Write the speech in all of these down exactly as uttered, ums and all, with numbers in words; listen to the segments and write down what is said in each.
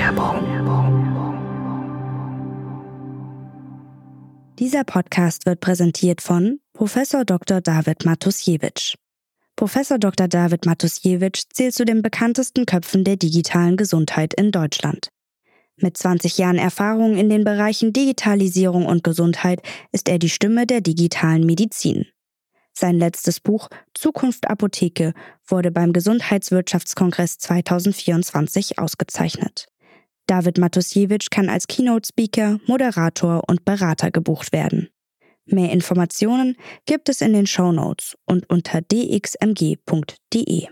Dieser Podcast wird präsentiert von Professor Doktor David Matusiewicz. Professor Doktor David Matusiewicz zählt zu den bekanntesten Köpfen der digitalen Gesundheit in Deutschland. Mit zwanzig Jahren Erfahrung in den Bereichen Digitalisierung und Gesundheit ist er die Stimme der digitalen Medizin. Sein letztes Buch Zukunft Apotheke wurde beim Gesundheitswirtschaftskongress zwanzig vierundzwanzig ausgezeichnet. David Matusiewicz kann als Keynote-Speaker, Moderator und Berater gebucht werden. Mehr Informationen gibt es in den Shownotes und unter d x m g punkt d e.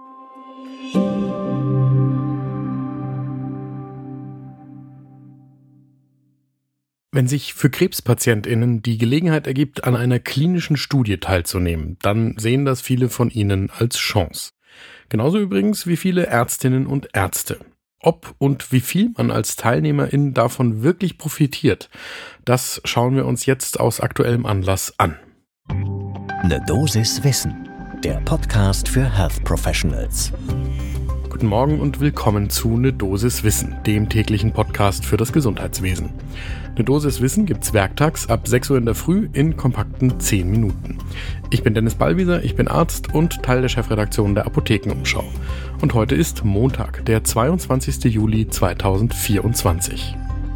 Wenn sich für KrebspatientInnen die Gelegenheit ergibt, an einer klinischen Studie teilzunehmen, dann sehen das viele von ihnen als Chance. Genauso übrigens wie viele Ärztinnen und Ärzte. Ob und wie viel man als TeilnehmerIn davon wirklich profitiert, das schauen wir uns jetzt aus aktuellem Anlass an. Ne Dosis Wissen, der Podcast für Health Professionals. Guten Morgen und willkommen zu Ne Dosis Wissen, dem täglichen Podcast für das Gesundheitswesen. Ne Dosis Wissen gibt's werktags ab sechs Uhr in der Früh in kompakten zehn Minuten. Ich bin Dennis Ballwieser, ich bin Arzt und Teil der Chefredaktion der Apothekenumschau. Und heute ist Montag, der zweiundzwanzigster Juli zweitausendvierundzwanzig.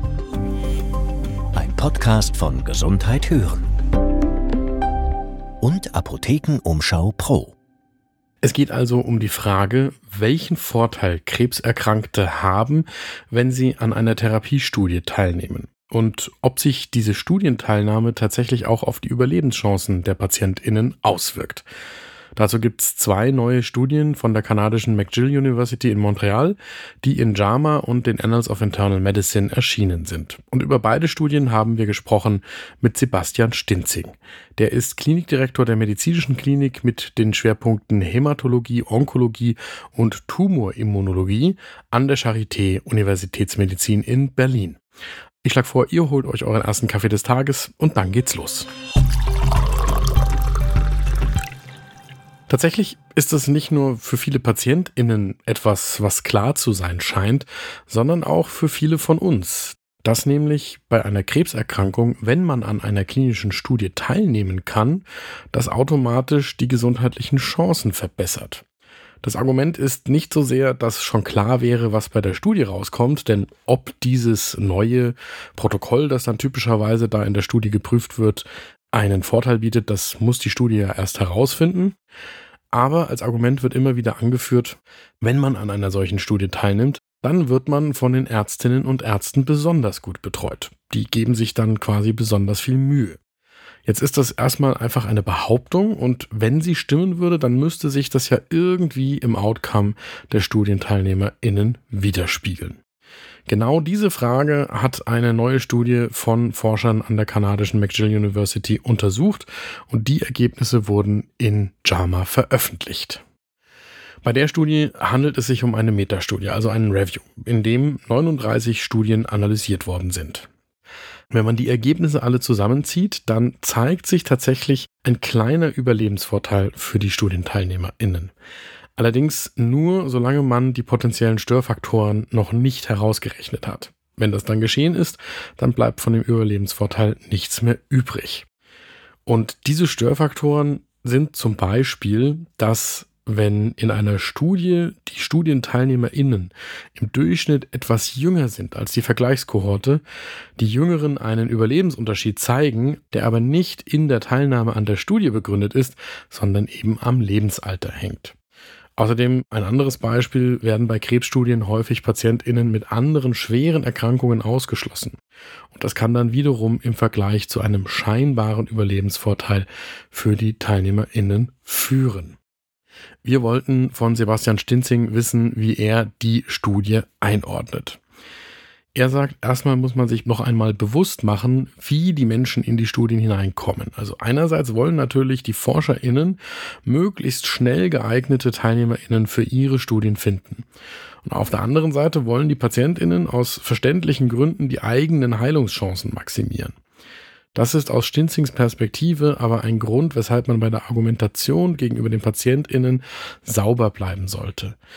Ein Podcast von Gesundheit hören und Apothekenumschau Pro. Es geht also um die Frage, welchen Vorteil Krebserkrankte haben, wenn sie an einer Therapiestudie teilnehmen und ob sich diese Studienteilnahme tatsächlich auch auf die Überlebenschancen der PatientInnen auswirkt. Dazu gibt es zwei neue Studien von der kanadischen McGill University in Montreal, die in JAMA und den Annals of Internal Medicine erschienen sind. Und über beide Studien haben wir gesprochen mit Sebastian Stinzing. Der ist Klinikdirektor der medizinischen Klinik mit den Schwerpunkten Hämatologie, Onkologie und Tumorimmunologie an der Charité Universitätsmedizin in Berlin. Ich schlage vor, ihr holt euch euren ersten Kaffee des Tages und dann geht's los. Tatsächlich ist es nicht nur für viele PatientInnen etwas, was klar zu sein scheint, sondern auch für viele von uns. Dass nämlich bei einer Krebserkrankung, wenn man an einer klinischen Studie teilnehmen kann, das automatisch die gesundheitlichen Chancen verbessert. Das Argument ist nicht so sehr, dass schon klar wäre, was bei der Studie rauskommt, denn ob dieses neue Protokoll, das dann typischerweise da in der Studie geprüft wird, einen Vorteil bietet, das muss die Studie ja erst herausfinden. Aber als Argument wird immer wieder angeführt, wenn man an einer solchen Studie teilnimmt, dann wird man von den Ärztinnen und Ärzten besonders gut betreut. Die geben sich dann quasi besonders viel Mühe. Jetzt ist das erstmal einfach eine Behauptung und wenn sie stimmen würde, dann müsste sich das ja irgendwie im Outcome der StudienteilnehmerInnen widerspiegeln. Genau diese Frage hat eine neue Studie von Forschern an der kanadischen McGill University untersucht und die Ergebnisse wurden in JAMA veröffentlicht. Bei der Studie handelt es sich um eine Metastudie, also einen Review, in dem neununddreißig Studien analysiert worden sind. Wenn man die Ergebnisse alle zusammenzieht, dann zeigt sich tatsächlich ein kleiner Überlebensvorteil für die StudienteilnehmerInnen. Allerdings nur, solange man die potenziellen Störfaktoren noch nicht herausgerechnet hat. Wenn das dann geschehen ist, dann bleibt von dem Überlebensvorteil nichts mehr übrig. Und diese Störfaktoren sind zum Beispiel, dass wenn in einer Studie die StudienteilnehmerInnen im Durchschnitt etwas jünger sind als die Vergleichskohorte, die Jüngeren einen Überlebensunterschied zeigen, der aber nicht in der Teilnahme an der Studie begründet ist, sondern eben am Lebensalter hängt. Außerdem, ein anderes Beispiel, werden bei Krebsstudien häufig PatientInnen mit anderen schweren Erkrankungen ausgeschlossen. Und das kann dann wiederum im Vergleich zu einem scheinbaren Überlebensvorteil für die TeilnehmerInnen führen. Wir wollten von Sebastian Stinzing wissen, wie er die Studie einordnet. Er sagt, erstmal muss man sich noch einmal bewusst machen, wie die Menschen in die Studien hineinkommen. Also einerseits wollen natürlich die ForscherInnen möglichst schnell geeignete TeilnehmerInnen für ihre Studien finden. Und auf der anderen Seite wollen die PatientInnen aus verständlichen Gründen die eigenen Heilungschancen maximieren. Das ist aus Stinzings Perspektive aber ein Grund, weshalb man bei der Argumentation gegenüber den PatientInnen sauber bleiben sollte.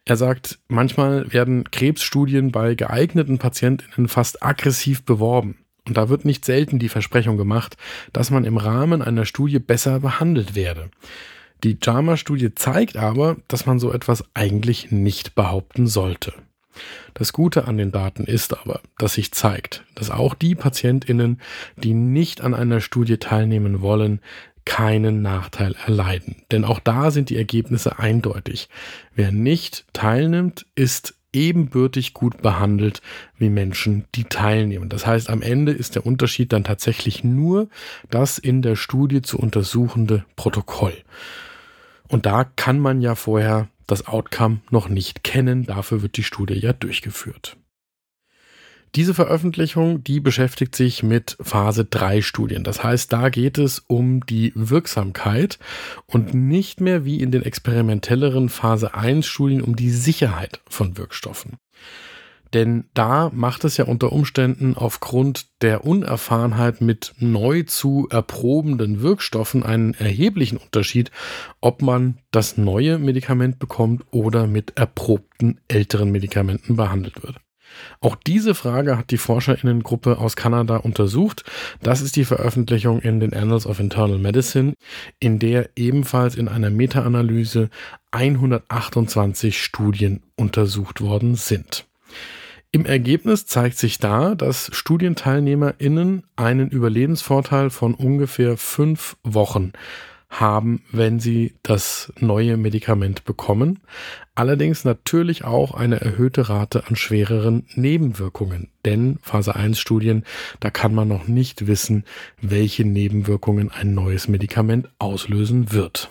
Er sagt, manchmal werden Krebsstudien bei geeigneten PatientInnen fast aggressiv beworben. Und da wird nicht selten die Versprechung gemacht, dass man im Rahmen einer Studie besser behandelt werde. Die JAMA-Studie zeigt aber, dass man so etwas eigentlich nicht behaupten sollte. Das Gute an den Daten ist aber, dass sich zeigt, dass auch die PatientInnen, die nicht an einer Studie teilnehmen wollen, keinen Nachteil erleiden. Denn auch da sind die Ergebnisse eindeutig. Wer nicht teilnimmt, ist ebenbürtig gut behandelt wie Menschen, die teilnehmen. Das heißt, am Ende ist der Unterschied dann tatsächlich nur das in der Studie zu untersuchende Protokoll. Und da kann man ja vorher das Outcome noch nicht kennen, dafür wird die Studie ja durchgeführt. Diese Veröffentlichung, die beschäftigt sich mit Phase drei Studien. Das heißt, da geht es um die Wirksamkeit und nicht mehr wie in den experimentelleren Phase eins Studien um die Sicherheit von Wirkstoffen. Denn da macht es ja unter Umständen aufgrund der Unerfahrenheit mit neu zu erprobenden Wirkstoffen einen erheblichen Unterschied, ob man das neue Medikament bekommt oder mit erprobten älteren Medikamenten behandelt wird. Auch diese Frage hat die ForscherInnen-Gruppe aus Kanada untersucht. Das ist die Veröffentlichung in den Annals of Internal Medicine, in der ebenfalls in einer Meta-Analyse hundertachtundzwanzig Studien untersucht worden sind. Im Ergebnis zeigt sich da, dass StudienteilnehmerInnen einen Überlebensvorteil von ungefähr fünf Wochen haben, wenn sie das neue Medikament bekommen. Allerdings natürlich auch eine erhöhte Rate an schwereren Nebenwirkungen. Denn Phase eins Studien, da kann man noch nicht wissen, welche Nebenwirkungen ein neues Medikament auslösen wird.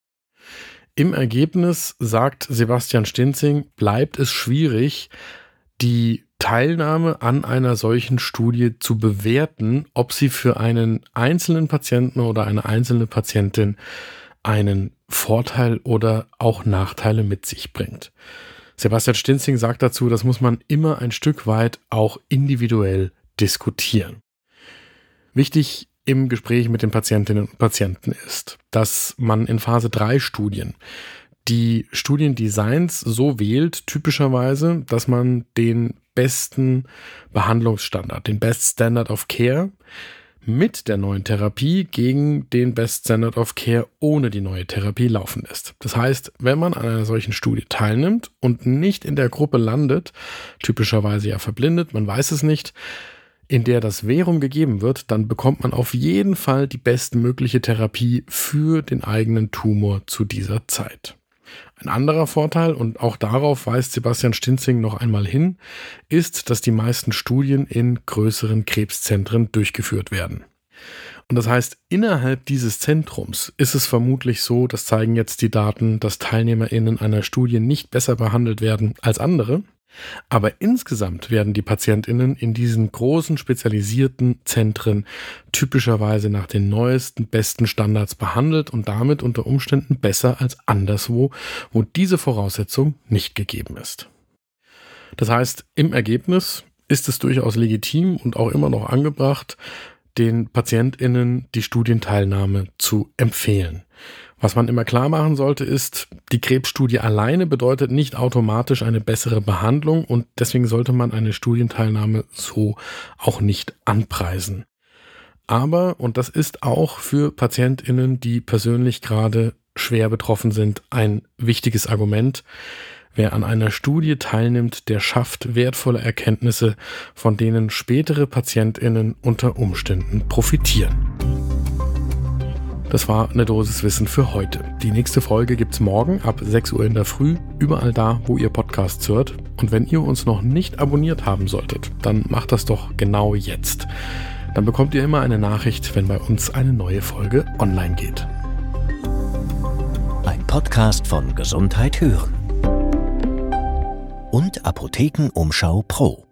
Im Ergebnis, sagt Sebastian Stinzing, bleibt es schwierig, die Teilnahme an einer solchen Studie zu bewerten, ob sie für einen einzelnen Patienten oder eine einzelne Patientin einen Vorteil oder auch Nachteile mit sich bringt. Sebastian Stinzing sagt dazu, das muss man immer ein Stück weit auch individuell diskutieren. Wichtig im Gespräch mit den Patientinnen und Patienten ist, dass man in Phase drei Studien die Studiendesigns so wählt, typischerweise, dass man den besten Behandlungsstandard, den Best Standard of Care mit der neuen Therapie gegen den Best Standard of Care ohne die neue Therapie laufen lässt. Das heißt, wenn man an einer solchen Studie teilnimmt und nicht in der Gruppe landet, typischerweise ja verblindet, man weiß es nicht, in der das Verum gegeben wird, dann bekommt man auf jeden Fall die bestmögliche Therapie für den eigenen Tumor zu dieser Zeit. Ein anderer Vorteil, und auch darauf weist Sebastian Stinzing noch einmal hin, ist, dass die meisten Studien in größeren Krebszentren durchgeführt werden. Und das heißt, innerhalb dieses Zentrums ist es vermutlich so, das zeigen jetzt die Daten, dass TeilnehmerInnen einer Studie nicht besser behandelt werden als andere. Aber insgesamt werden die PatientInnen in diesen großen spezialisierten Zentren typischerweise nach den neuesten, besten Standards behandelt und damit unter Umständen besser als anderswo, wo diese Voraussetzung nicht gegeben ist. Das heißt, im Ergebnis ist es durchaus legitim und auch immer noch angebracht, den PatientInnen die Studienteilnahme zu empfehlen. Was man immer klar machen sollte, ist, die Krebsstudie alleine bedeutet nicht automatisch eine bessere Behandlung und deswegen sollte man eine Studienteilnahme so auch nicht anpreisen. Aber, und das ist auch für PatientInnen, die persönlich gerade schwer betroffen sind, ein wichtiges Argument: Wer an einer Studie teilnimmt, der schafft wertvolle Erkenntnisse, von denen spätere PatientInnen unter Umständen profitieren. Das war eine Dosis Wissen für heute. Die nächste Folge gibt's morgen ab sechs Uhr in der Früh, überall da, wo ihr Podcasts hört. Und wenn ihr uns noch nicht abonniert haben solltet, dann macht das doch genau jetzt. Dann bekommt ihr immer eine Nachricht, wenn bei uns eine neue Folge online geht. Ein Podcast von Gesundheit hören und Apothekenumschau Pro.